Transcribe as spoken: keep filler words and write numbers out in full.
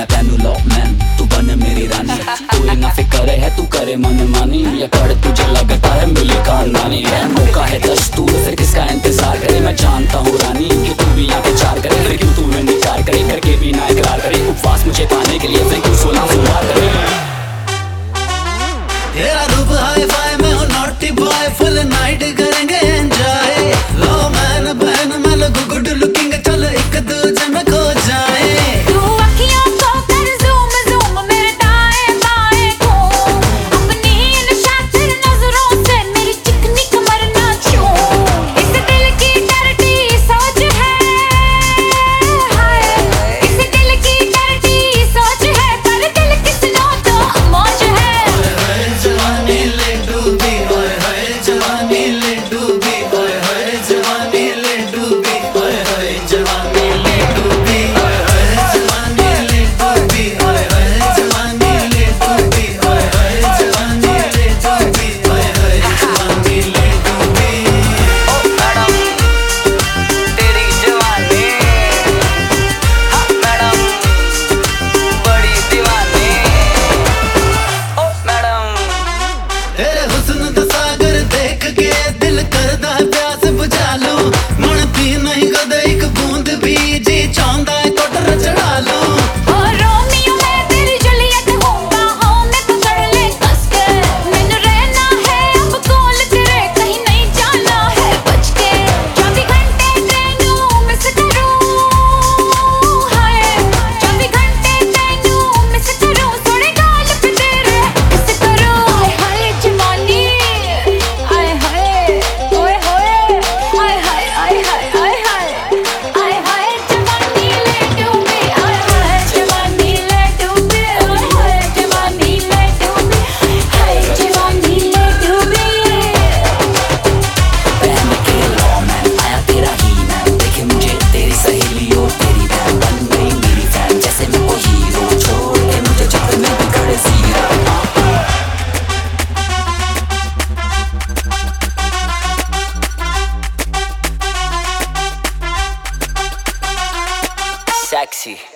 मैं तेनू लॉकमैन, तू बन मेरी रानी। कोई ना फिकर है तू करे मन मानी, या कर तुझे लगता है मिली खानदानी। मौका है दस्तूर फिर किसका इंतजार करे, मैं जानता हूँ रानी कि तू भी यहाँ पे चार करे। फिर क्यों तू इंतजार करे, करके भी ना इकरार करे। उपवास मुझे पाने के लिए फिर क्यों सोलह सोमवार करे। तेरा रूप हाई फाई में हो नॉटी बॉय, फुल नाइट करेंगे एंजॉय। लो मैन बहन मैं लगू गुड लुकिंग, चल एक दूजे में खो जाए। तू अखियों को कर ज़ूम ज़ूम मेरे दाएं बाएं घूम, अपनी इन शातिर नजरों से मेरी चिकनी कमर ना छूम। इस दिल की डरती सोच है, हाय इस दिल की डरती सोच है, पर दिल किसनो तो मौज है। जवानी ले डूबी, ओए होए जवानी ले डूबी, ओए होए जवानी ले डूबी, ओए होए जवानी ले डूबी, ओए होए जवानी ले डूबी, ओए होए जवानी ले डूबी, ओए होए जवानी ले डूबी, ओए होए जवानी ले डूबी। ओ मैडम तेरी जवानी, हाँ मैडम बड़ी दीवानी। ओ मैडम तेरे हुस्न दा सागर देख के दिल करदा है प्यास बुझा लूं। मन पी नहीं कदे एक बूंद भी, जी चाहता है कोटर चढ़ा लूं। ओ रोमियो मैं तेरी जूलियट हूँ, बाहों में पकड़ ले कस के। मैनू रहना है अब कोल तेरे, कहीं नहीं जाना है बच के। चौबीस घंटे तेनू मिस करूं, हाय चौबीस घंटे तेनू मिस करूं। सोने गाल पे तेरे किस करूं। हाय हाय जवानी, हाय हाय ओए होए, हाय हाय हाय हाय हाय हाय हाय हाय जवानी ले डूबी, हाय हाय जवानी ले डूबी, हाय हाय जवानी ले डूबी, हाय जवानी ले डूबी। पहन के लॉमैन आया तेरा ही मैन, देखे मुझे तेरी सहेली और तेरी बहन, बन गई मेरी फैन जैसे मैं कोई हीरो। छोड़ के मुझे जब मैं भी खड़े जीरो। sexy